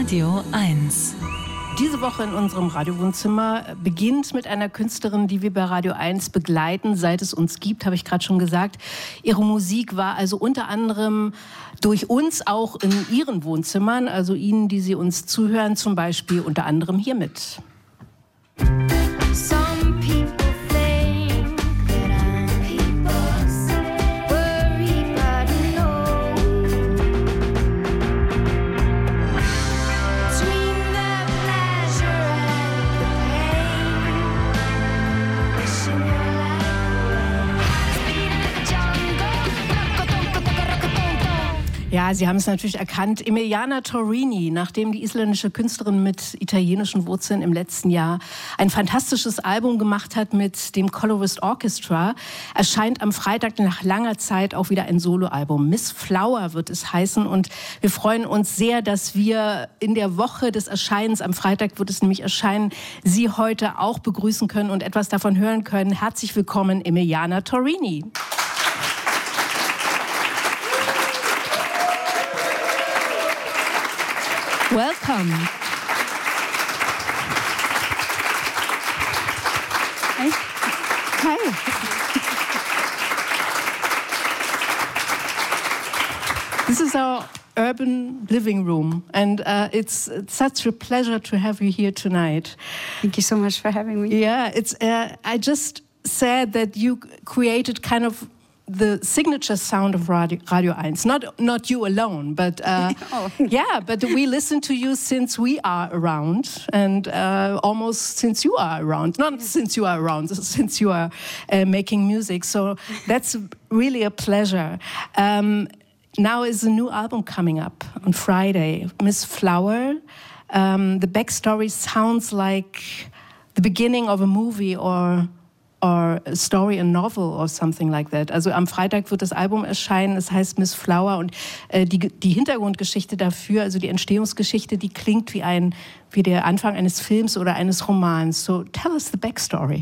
Radio 1. Diese Woche in unserem Radiowohnzimmer beginnt mit einer Künstlerin, die wir bei Radio 1 begleiten, seit es uns gibt, habe ich gerade schon gesagt. Ihre Musik war also unter anderem durch uns auch in Ihren Wohnzimmern, also Ihnen, die Sie uns zuhören, zum Beispiel unter anderem hiermit. Ja, Sie haben es natürlich erkannt. Emiliana Torrini, nachdem die isländische Künstlerin mit italienischen Wurzeln im letzten Jahr ein fantastisches Album gemacht hat mit dem Colorist Orchestra, erscheint am Freitag nach langer Zeit auch wieder ein Soloalbum. Miss Flower wird es heißen und wir freuen uns sehr, dass wir in der Woche des Erscheinens, am Freitag wird es nämlich erscheinen, Sie heute auch begrüßen können und etwas davon hören können. Herzlich willkommen, Emiliana Torrini. Welcome. Hi. Hi. This is our urban living room, and it's such a pleasure to have you here tonight. Thank you so much for having me. Yeah, it's. I just said that you created kind of the signature sound of Radio 1. Not you alone, but yeah, but we listen to you since we are around, and almost since you are around. Not since you are around, since you are making music. So that's really a pleasure. Now is a new album coming up on Friday, Miss Flower. The backstory sounds like the beginning of a movie or a story, a novel or something like that. Also am Freitag wird das Album erscheinen, es heißt Miss Flower und die Hintergrundgeschichte dafür, also die Entstehungsgeschichte, die klingt wie der Anfang eines Films oder eines Romans. So tell us the backstory.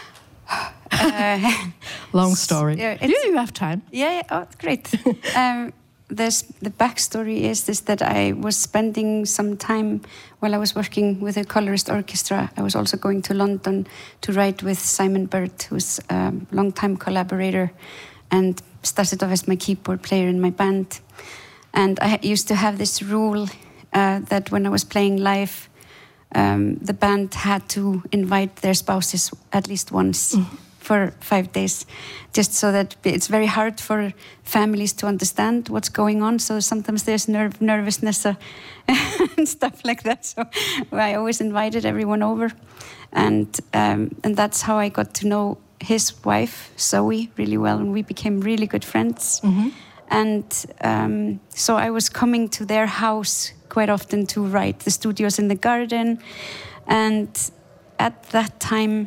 Long story. You have time. Yeah, oh, great. The backstory is that I was spending some time while I was working with a colorist orchestra. I was also going to London to write with Simon Bird, who's a long-time collaborator and started off as my keyboard player in my band. And I used to have this rule that when I was playing live, the band had to invite their spouses at least once. Mm-hmm. For 5 days, just so that it's very hard for families to understand what's going on. So sometimes there's nervousness and stuff like that. So I always invited everyone over, and that's how I got to know his wife Zoe really well, and we became really good friends. Mm-hmm. And so I was coming to their house quite often to write. The studio's in the garden, and at that time.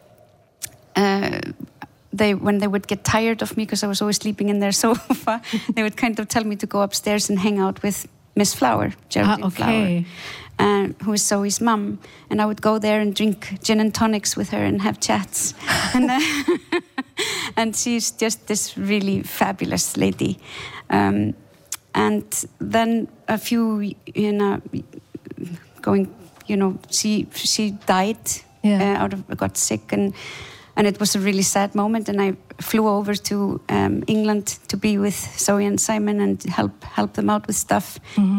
When they would get tired of me because I was always sleeping in their sofa, they would kind of tell me to go upstairs and hang out with Miss Flower, Geraldine Flower, who is Zoe's mum. And I would go there and drink gin and tonics with her and have chats. And she's just this really fabulous lady. And then she died. Yeah. Got sick and it was a really sad moment, and I flew over to England to be with Zoe and Simon and help them out with stuff. Mm-hmm.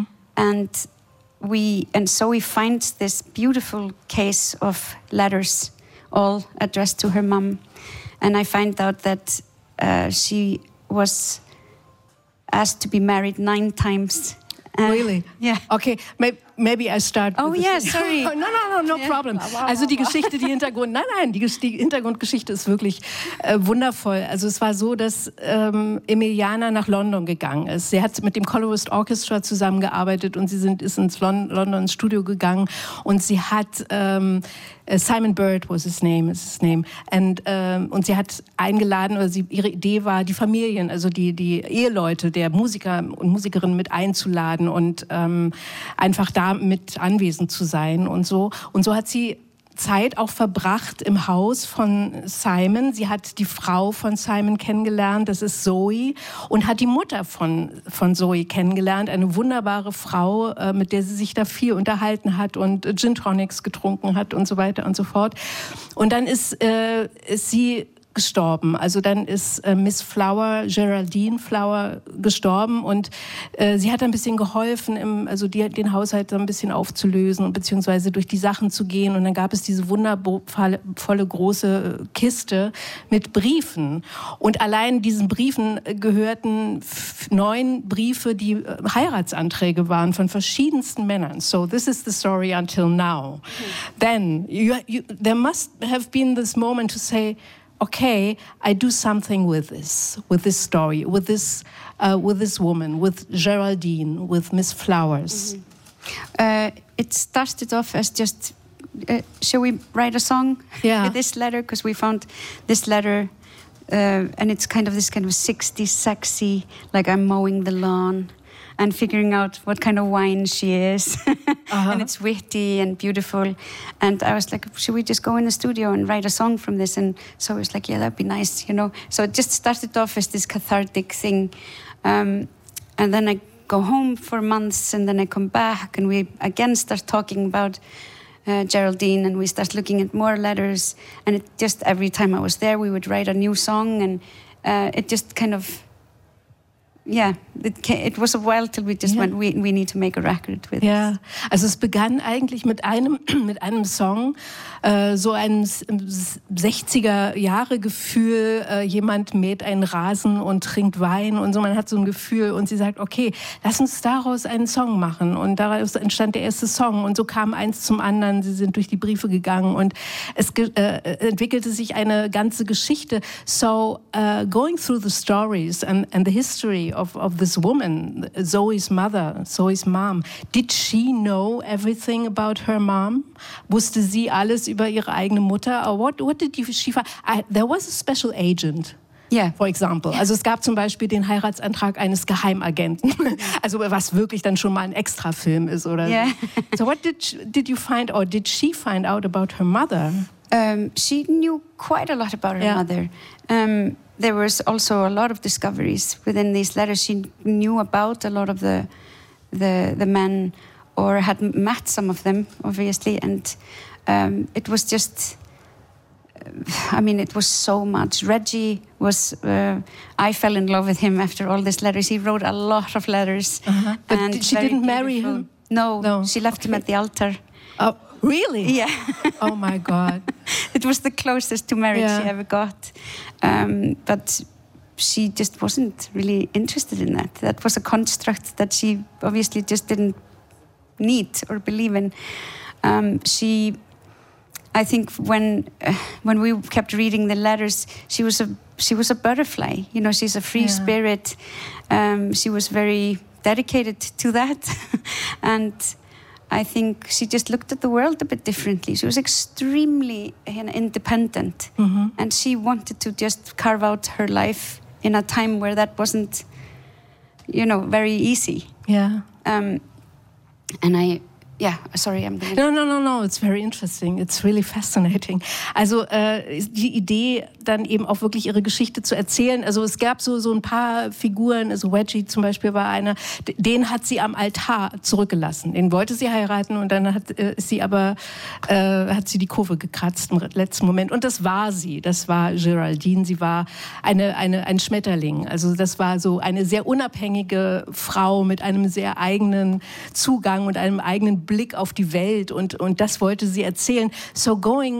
And Zoe finds this beautiful case of letters, all addressed to her mum, and I find out that she was asked to be married 9 times. Really? Yeah. Okay, maybe I start. Oh yeah, sorry. No problem. Also die Geschichte, die Hintergrundgeschichte ist wirklich wundervoll. Also es war so, dass Emiliana nach London gegangen ist. Sie hat mit dem Colorist Orchestra zusammengearbeitet und sie ist ins London ins Studio gegangen und sie hat Simon Bird was his name. Und sie hat eingeladen, oder ihre Idee war, die Familien, also die Eheleute der Musiker und Musikerinnen mit einzuladen und einfach da mit anwesend zu sein und so. Und so hat sie Zeit auch verbracht im Haus von Simon. Sie hat die Frau von Simon kennengelernt, das ist Zoe, und hat die Mutter von Zoe kennengelernt, eine wunderbare Frau, mit der sie sich da viel unterhalten hat und Gin Tonics getrunken hat und so weiter und so fort. Und dann ist sie gestorben. Also dann ist Miss Flower, Geraldine Flower, gestorben und sie hat ein bisschen geholfen, den Haushalt so ein bisschen aufzulösen und beziehungsweise durch die Sachen zu gehen. Und dann gab es diese wundervolle große Kiste mit Briefen. Und allein diesen Briefen gehörten 9 Briefe, die Heiratsanträge waren von verschiedensten Männern. So this is the story until now. Then there must have been this moment to say, okay, I do something with this story, with this woman, with Geraldine, with Miss Flowers. It started off as just, shall we write a song with this letter? Because we found this letter, and it's kind of 60s sexy, like I'm mowing the lawn and figuring out what kind of wine she is. And it's witty and beautiful. And I was like, should we just go in the studio and write a song from this? And so I was like, yeah, that'd be nice, you know. So it just started off as this cathartic thing. And then I go home for months, and then I come back, and we again start talking about Geraldine, and we start looking at more letters. And it just, every time I was there, we would write a new song, and it just kind of, it was a while till we just went, we need to make a record with this. Also es begann eigentlich mit einem Song, so ein 60er-Jahre-Gefühl, jemand mäht einen Rasen und trinkt Wein und so, man hat so ein Gefühl und sie sagt, okay, lass uns daraus einen Song machen, und daraus entstand der erste Song und so kam eins zum anderen, sie sind durch die Briefe gegangen und es entwickelte sich eine ganze Geschichte. So going through the stories and the history of this woman, Zoe's mother, Zoe's mom. Did she know everything about her mom? Wusste sie alles über ihre eigene Mutter? Or what did she find? There was a special agent. For example. Also es gab zum Beispiel den Heiratsantrag eines Geheimagenten. Also was wirklich dann schon mal ein Extrafilm ist, oder? So what did you find, or did she find out about her mother? She knew quite a lot about her mother. There was also a lot of discoveries within these letters. She knew about a lot of the men, or had met some of them, obviously, and it was just, it was so much. Reggie was, I fell in love with him after all these letters. He wrote a lot of letters. But she didn't marry him? No, she left him at the altar. Oh, really? Yeah. Oh my God. It was the closest to marriage she ever got. But she just wasn't really interested in that. That was a construct that she obviously just didn't need or believe in. I think when we kept reading the letters, she was a butterfly. You know, she's a free spirit. She was very dedicated to that, and I think she just looked at the world a bit differently. She was extremely independent, and she wanted to just carve out her life in a time where that wasn't, very easy. And sorry, I'm going to... No, it's very interesting. It's really fascinating. Also die Idee, dann eben auch wirklich ihre Geschichte zu erzählen. Also es gab so ein paar Figuren, also Reggie zum Beispiel war einer, den hat sie am Altar zurückgelassen. Den wollte sie heiraten und dann hat sie die Kurve gekratzt im letzten Moment. Und das war sie. Das war Geraldine. Sie war ein Schmetterling. Also das war so eine sehr unabhängige Frau mit einem sehr eigenen Zugang und einem eigenen Blick auf die Welt, und das wollte sie erzählen. So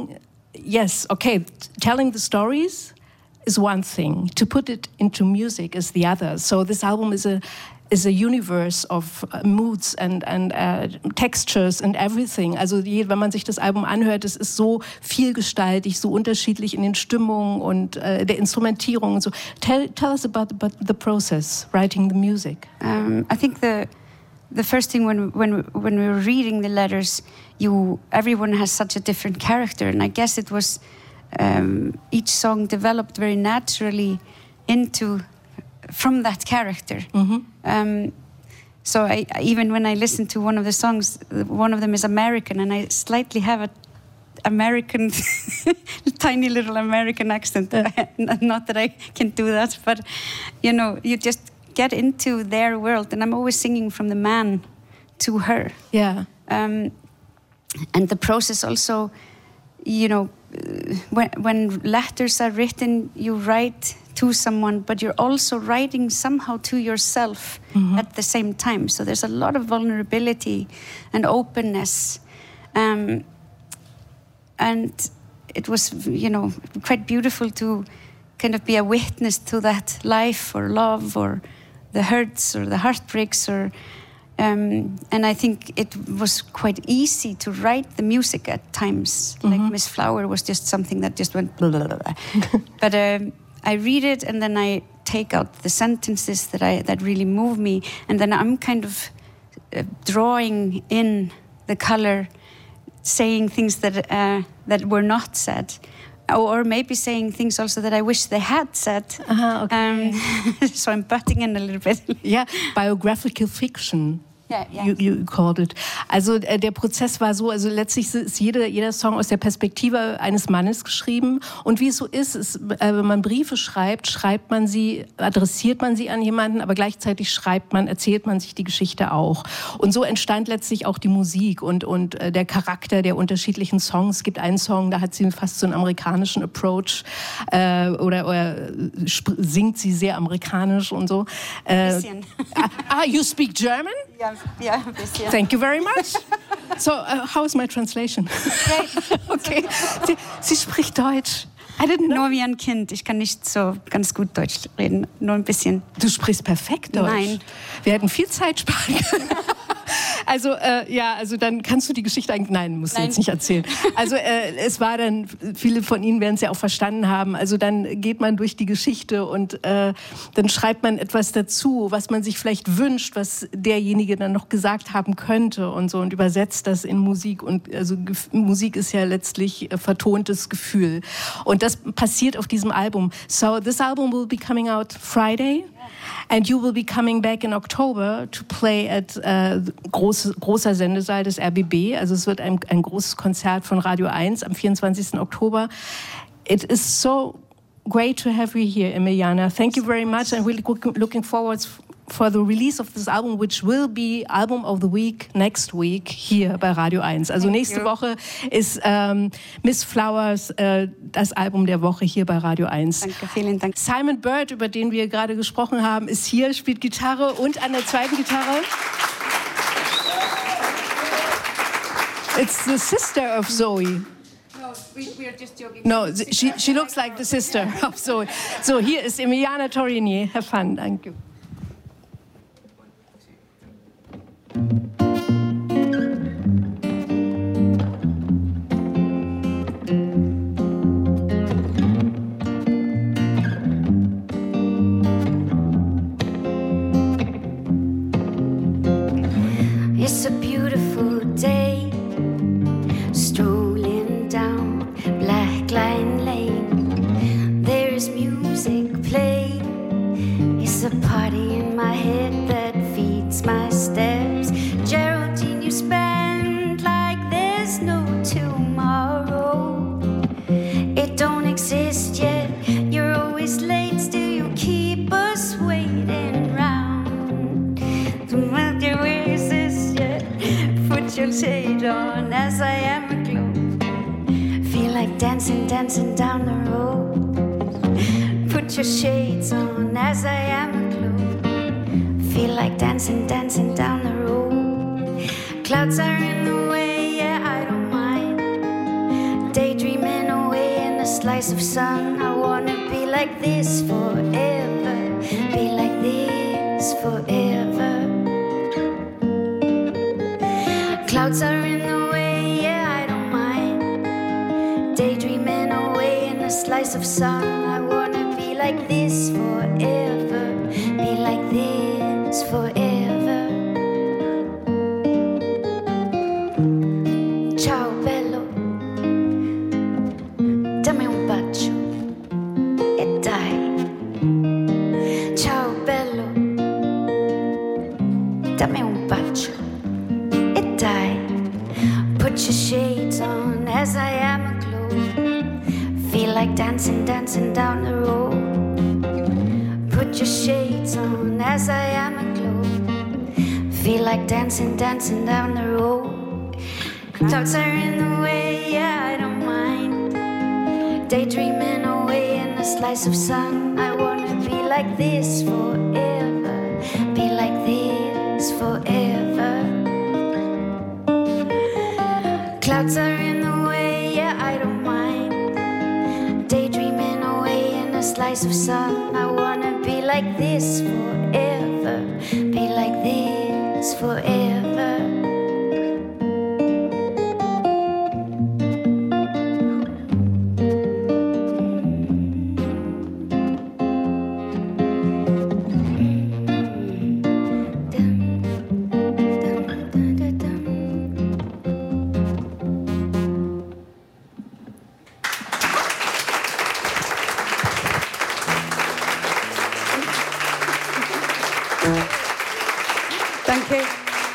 telling the stories is one thing. To put it into music is the other. So this album is a universe of moods and textures and everything. Also wenn man sich das Album anhört, es ist so vielgestaltig, so unterschiedlich in den Stimmungen und der Instrumentierung und so. Tell us about the process, writing the music. I think the first thing when we were reading the letters, everyone has such a different character, and I guess it was each song developed very naturally from that character. So I even when I listen to one of the songs, one of them is American, and I slightly have American, tiny little American accent. Not that I can do that, but you just get into their world, and I'm always singing from the man to her. Yeah. And the process also, when letters are written, you write to someone, but you're also writing somehow to yourself at the same time. So there's a lot of vulnerability and openness. And it was, quite beautiful to kind of be a witness to that life or love or the hurts or the heartbreaks and I think it was quite easy to write the music at times. Like Miss Flower was just something that just went blah, blah, blah. But I read it and then I take out the sentences that really move me, and then I'm kind of drawing in the color, saying things that were not said, or maybe saying things also that I wish they had said. Okay. So I'm butting in a little bit. Yeah, biographical fiction. Yeah. You called it. Also der Prozess war so, also letztlich ist jeder Song aus der Perspektive eines Mannes geschrieben, und wie es so ist, wenn man Briefe schreibt man sie, adressiert man sie an jemanden, aber gleichzeitig erzählt man sich die Geschichte auch. Und so entstand letztlich auch die Musik und der Charakter der unterschiedlichen Songs. Es gibt einen Song, da hat sie fast so einen amerikanischen Approach oder singt sie sehr amerikanisch und so. Bisschen. You speak German? Ja, ein bisschen. Thank you very much. So, how is my translation? Okay. Sie spricht Deutsch. I didn't know. Nur wie ein Kind. Ich kann nicht so ganz gut Deutsch reden, nur ein bisschen. Du sprichst perfekt Deutsch. Nein. Wir hätten viel Zeit sparen können. Also dann kannst du die Geschichte eigentlich... Nein, musst du jetzt nicht erzählen. Also es war dann, viele von Ihnen werden es ja auch verstanden haben, also dann geht man durch die Geschichte und dann schreibt man etwas dazu, was man sich vielleicht wünscht, was derjenige dann noch gesagt haben könnte und so, und übersetzt das in Musik. Und also Musik ist ja letztlich vertontes Gefühl. Und das passiert auf diesem Album. So this album will be coming out Friday. And you will be coming back in October to play at großer Sendesaal des RBB. Also es wird ein großes Konzert von Radio 1 am 24. Oktober. It is so great to have you here, Emiliana. Thank you very much, and we're looking forward for the release of this album, which will be Album of the Week next week hier bei Radio 1. Also nächste Woche ist Miss Flowers das Album der Woche hier bei Radio 1. Danke, vielen Dank. Simon Bird, über den wir gerade gesprochen haben, ist hier, spielt Gitarre und an der zweiten Gitarre. It's the sister of Zoe. We are just joking. No, she looks like the sister of Zoe. So, hier ist Emiliana Torrini. Have fun. Thank you. It's a beautiful day, strolling down Black Line Lane. There's music playing. It's a party in my head that feeds my steps. Geraldine, you spend like there's no tomorrow. It don't exist yet. You're always late, still you keep us waiting round. Don't you resist yet? Put your shade on as I am aglow. Feel like dancing, dancing down the road. Put your shades on as I am aglow. Feel like dancing, dancing down the road. Clouds are in the way, yeah, I don't mind. Daydreaming away in a slice of sun. I wanna be like this forever. Be like this forever. Clouds are in the way, yeah, I don't mind. Daydreaming away in a slice of sun. I wanna be like this forever. Be like this forever. Ciao bello, dammi un bacio e dai. Ciao bello, dammi un bacio e dai. Put your shades on as I am aglow. Feel like dancing, dancing down the road. Put your shades on as I am aglow. Feel like dancing, dancing down the road. Clouds are in the way, yeah, I don't mind. Daydreaming away in a slice of sun. I wanna be like this forever. Be like this forever. Clouds are in the way, yeah, I don't mind. Daydreaming away in a slice of sun. I wanna be like this forever. Be like this forever. Danke.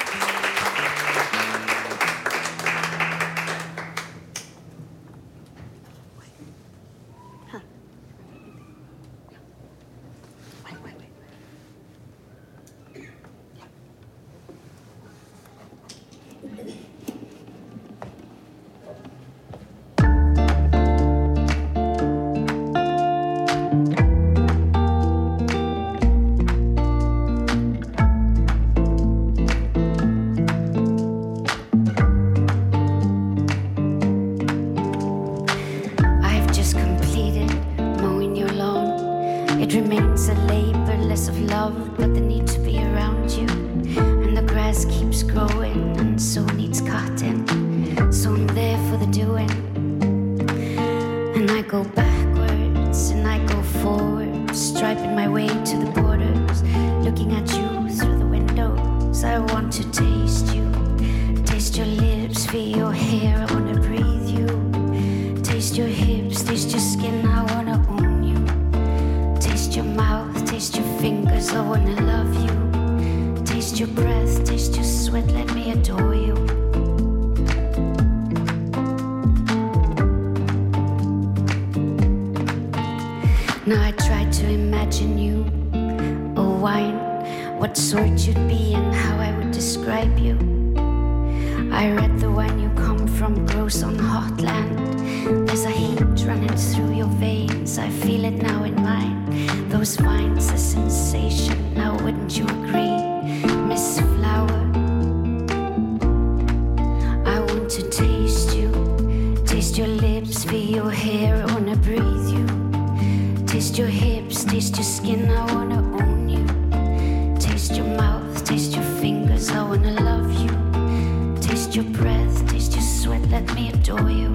I've just completed mowing your lawn. It remains a labor, less of love, but the need to be around you. And the grass keeps growing, and so needs cutting. So I'm there for the doing. And I go backwards, and I go forward, striping my way to the borders, looking at you through the windows. I want to taste you, taste your lips, feel your hair, I want to breathe you. Taste your hips, taste your skin, I wanna own you. Taste your mouth, taste your fingers, I wanna love you. Taste your breath, taste your sweat, let me adore you. Now I try to imagine you, a wine, what sort you'd be and how I would describe you. I read the wine you come from grows on hot land. There's a heat running through your veins, I feel it now in mine. Those vines, a sensation, now wouldn't you agree, Miss Flower? I want to taste you, taste your lips, feel your hair, I wanna breathe you. Taste your hips, taste your skin, I wanna own you. Taste your mouth, taste your fingers, I wanna love you. Taste your breath, taste your sweat, let me adore you.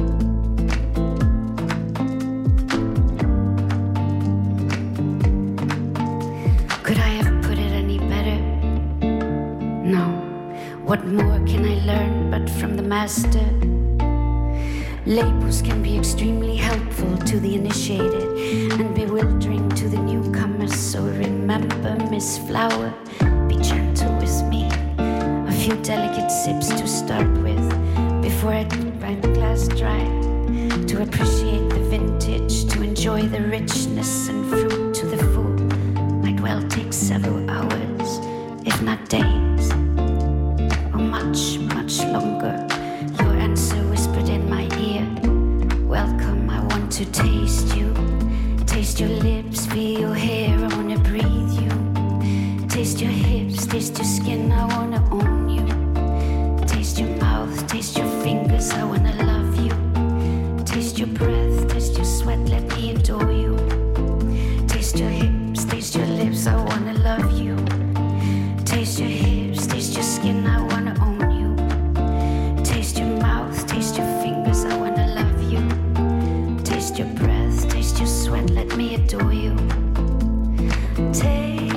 Could I have put it any better? No. What more can I learn but from the master? Labels can be extremely helpful to the initiated and bewildering to the newcomers. So remember, Miss Flower, be gentle with me. A few delicate sips to start with before I wipe the glass dry. To appreciate the vintage, to enjoy the richness and fruit to the full, might well take several hours, if not days, or much, much longer. Your answer whispered in my ear. Welcome, I want to taste you. Taste your lips, feel your hair, I wanna breathe you. Taste your hips, taste your skin, I wanna own you. Taste your mouth, taste your fingers, I wanna love you. Taste your breath, taste your sweat, let me adore you. Taste your hips, taste your lips, I wanna love you. Taste your hips, taste your skin, I wanna own you. Taste your mouth, taste your fingers, I wanna love you. Taste your breath, taste your sweat, let me adore you. Taste you.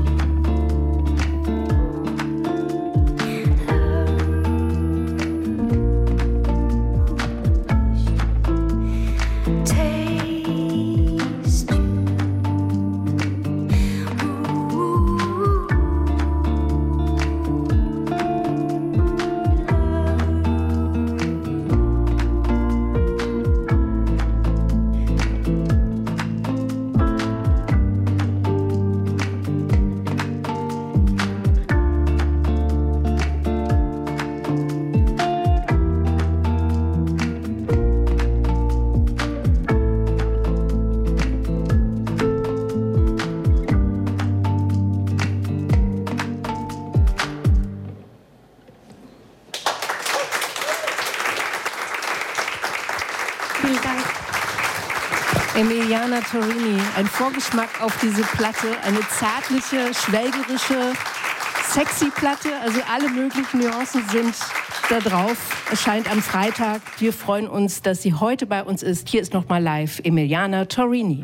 Ooh. Emiliana Torrini, ein Vorgeschmack auf diese Platte, eine zärtliche, schwelgerische, sexy Platte, also alle möglichen Nuancen sind da drauf, erscheint am Freitag. Wir freuen uns, dass sie heute bei uns ist. Hier ist nochmal live Emiliana Torrini.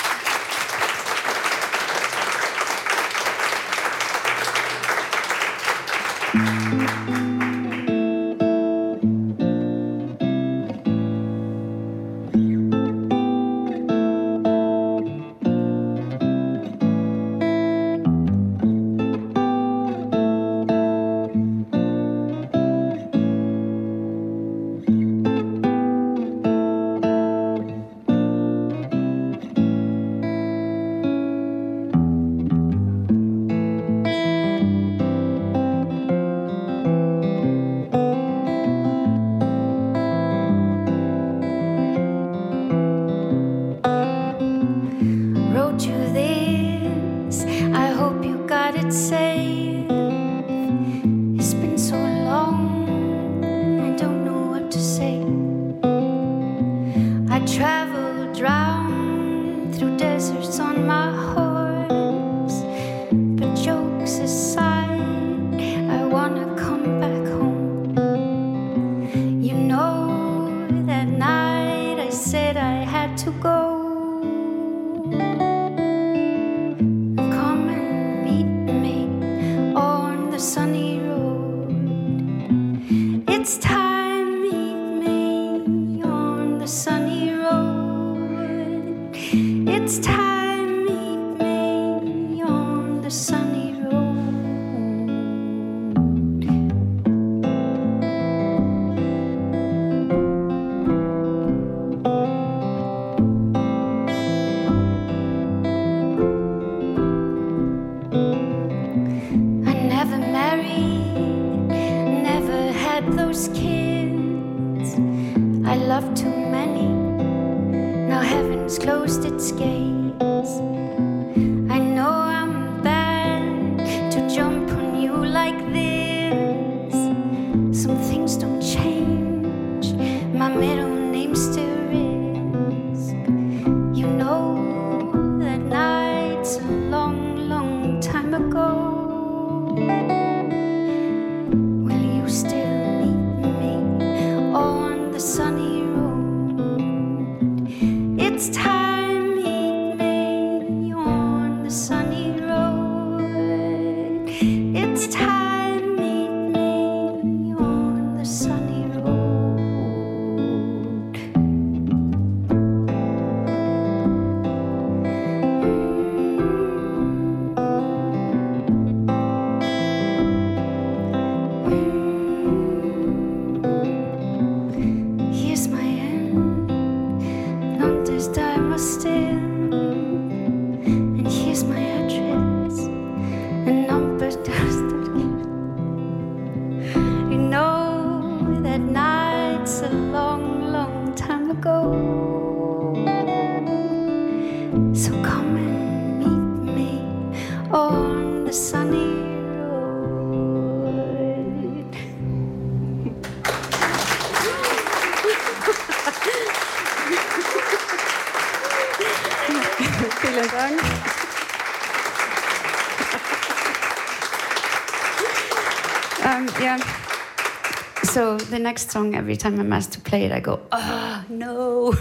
So the next song, every time I'm asked to play it, I go, oh, no.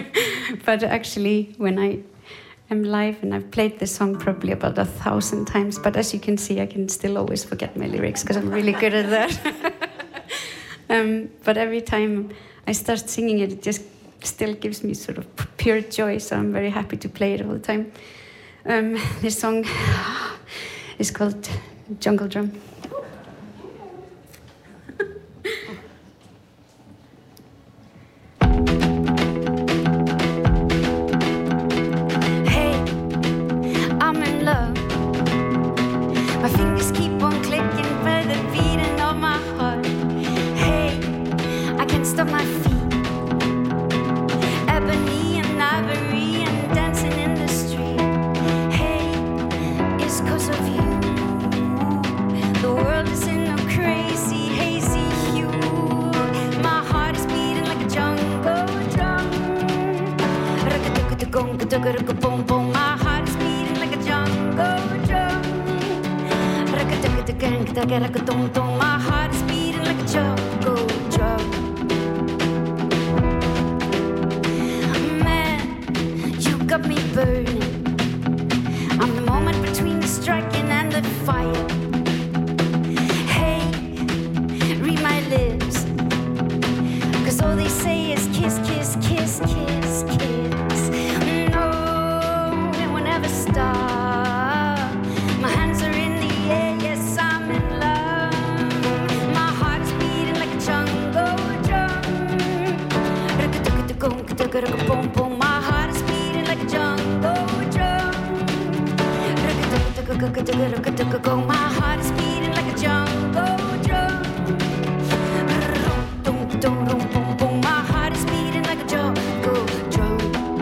But actually, when I am live, and I've played this song probably about 1,000 times, but as you can see, I can still always forget my lyrics because I'm really good at that. But every time I start singing it, it just still gives me sort of pure joy, so I'm very happy to play it all the time. This song is called Jungle Drum. The My heart is beating like a jungle drum. Man, you got me burning. I'm the moment between the striking and the fire. Hey, read my lips, 'cause all they say is kiss, kiss, kiss, kiss, kiss. No, it will never stop. My hands are in the air, yes, I'm in love. My heart is beating like a jungle drum. My heart is beating like a jungle drum. My heart is beating like a jungle drum. My heart is beating like a jungle drum.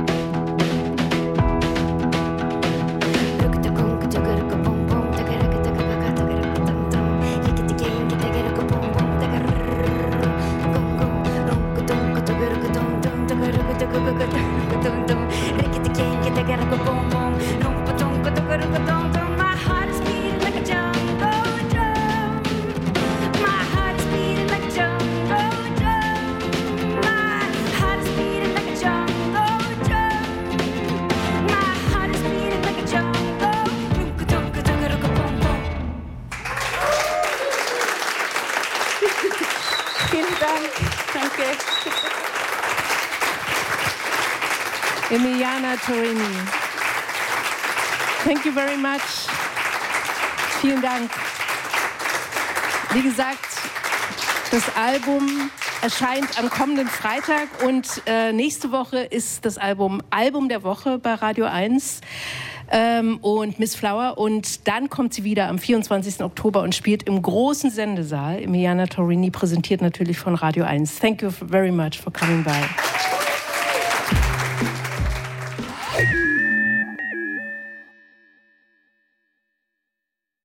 My heart is beating like a jungle drum. My heart is beating like a jungle drum. My heart is beating like a jungle drum. My heart is beating like a jungle. Vielen Dank. Danke. Emiliana Torrini. Thank you very much. Vielen Dank. Wie gesagt, das Album erscheint am kommenden Freitag und nächste Woche ist das Album der Woche bei Radio 1 und Miss Flower. Und dann kommt sie wieder am 24. Oktober und spielt im großen Sendesaal. Emiliana Torrini präsentiert natürlich von Radio 1. Thank you very much for coming by.